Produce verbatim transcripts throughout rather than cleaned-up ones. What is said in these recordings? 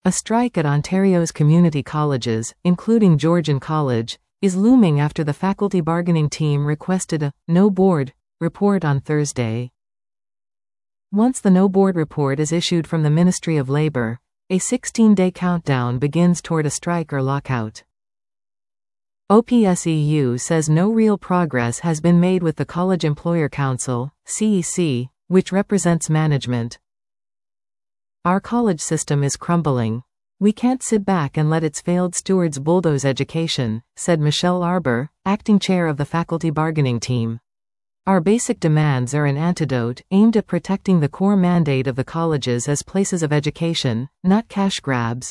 A strike at Ontario's community colleges, including Georgian College, is looming after the faculty bargaining team requested a no board report on Thursday. Once the no board report is issued from the Ministry of Labour, a sixteen-day countdown begins toward a strike or lockout. O P S E U says no real progress has been made with the College Employer Council, C E C, which represents management. Our college system is crumbling. We can't sit back and let its failed stewards bulldoze education, said Michelle Arbour, acting chair of the faculty bargaining team. Our basic demands are an antidote aimed at protecting the core mandate of the colleges as places of education, not cash grabs.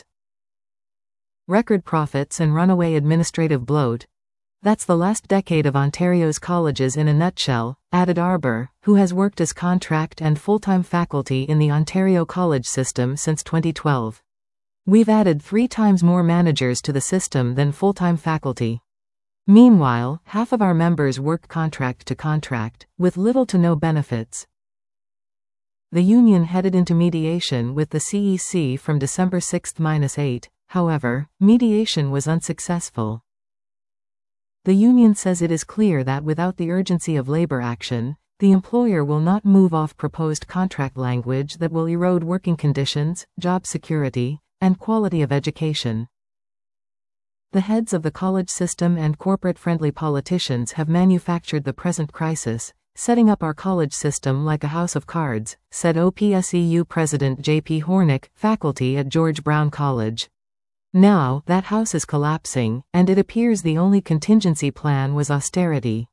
Record profits and runaway administrative bloat. That's the last decade of Ontario's colleges in a nutshell, added Arbour, who has worked as contract and full-time faculty in the Ontario college system since twenty twelve. We've added three times more managers to the system than full-time faculty. Meanwhile, half of our members work contract to contract, with little to no benefits. The union headed into mediation with the C E C from December sixth to eighth, however, mediation was unsuccessful. The union says it is clear that without the urgency of labor action, the employer will not move off proposed contract language that will erode working conditions, job security, and quality of education. The heads of the college system and corporate-friendly politicians have manufactured the present crisis, setting up our college system like a house of cards, said O P S E U President J P Hornick, faculty at George Brown College. Now, that house is collapsing, and it appears the only contingency plan was austerity.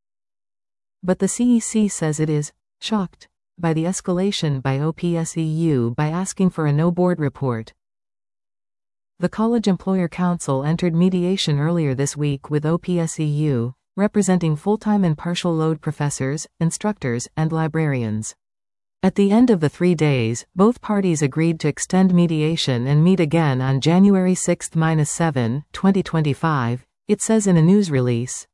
But the C E C says it is shocked by the escalation by O P S E U by asking for a no-board report. The College Employer Council entered mediation earlier this week with O P S E U, representing full-time and partial load professors, instructors, and librarians. At the end of the three days, both parties agreed to extend mediation and meet again on January sixth to seventh, twenty twenty-five, it says in a news release.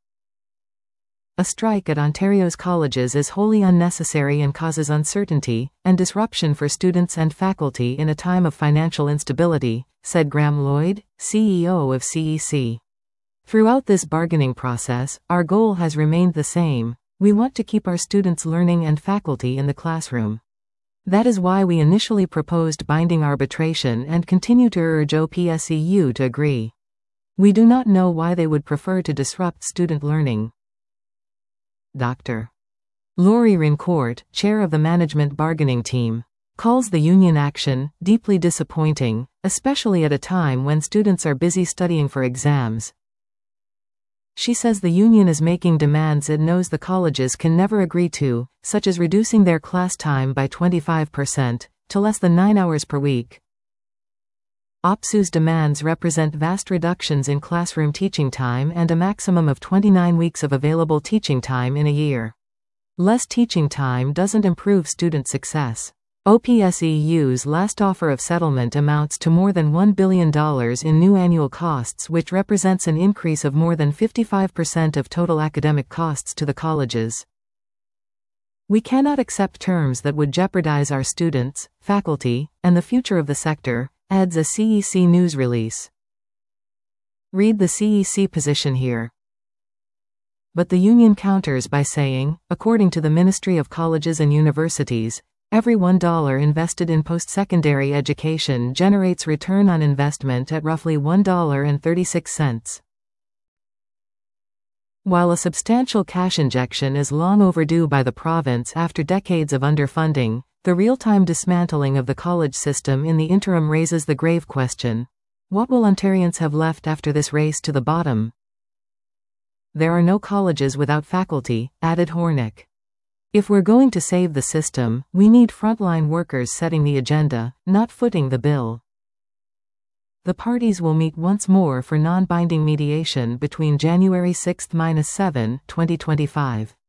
A strike at Ontario's colleges is wholly unnecessary and causes uncertainty and disruption for students and faculty in a time of financial instability, said Graham Lloyd, C E O of C E C. Throughout this bargaining process, our goal has remained the same. We want to keep our students learning and faculty in the classroom. That is why we initially proposed binding arbitration and continue to urge O P S E U to agree. We do not know why they would prefer to disrupt student learning. Doctor Laurie Rincourt, chair of the management bargaining team, calls the union action deeply disappointing, especially at a time when students are busy studying for exams. She says the union is making demands it knows the colleges can never agree to, such as reducing their class time by twenty-five percent, to less than nine hours per week. O P S U's demands represent vast reductions in classroom teaching time and a maximum of twenty-nine weeks of available teaching time in a year. Less teaching time doesn't improve student success. O P S E U's last offer of settlement amounts to more than one billion dollars in new annual costs, which represents an increase of more than fifty-five percent of total academic costs to the colleges. We cannot accept terms that would jeopardize our students, faculty, and the future of the sector, adds a C E C news release. Read the C E C position here. But the union counters by saying, according to the Ministry of Colleges and Universities, every one dollar invested in post-secondary education generates return on investment at roughly one dollar and thirty-six cents. While a substantial cash injection is long overdue by the province after decades of underfunding, the real-time dismantling of the college system in the interim raises the grave question: what will Ontarians have left after this race to the bottom? There are no colleges without faculty, added Hornick. If we're going to save the system, we need frontline workers setting the agenda, not footing the bill. The parties will meet once more for non-binding mediation between January sixth to seventh, twenty twenty-five.